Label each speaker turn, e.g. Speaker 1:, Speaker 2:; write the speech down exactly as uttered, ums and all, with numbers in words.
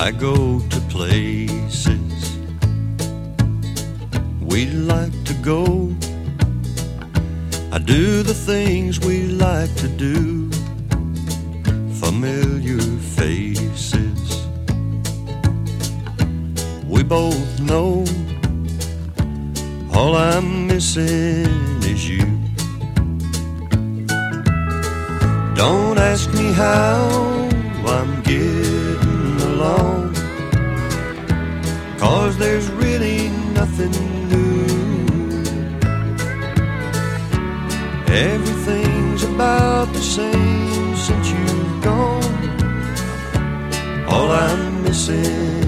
Speaker 1: I go to places we like to go. I do the things we like to do. Familiar faces. We both know all I'm missing is you. Don't ask me how I'm getting along, 'cause there's really nothing new. Everything's about the same since you've gone. All I'm missing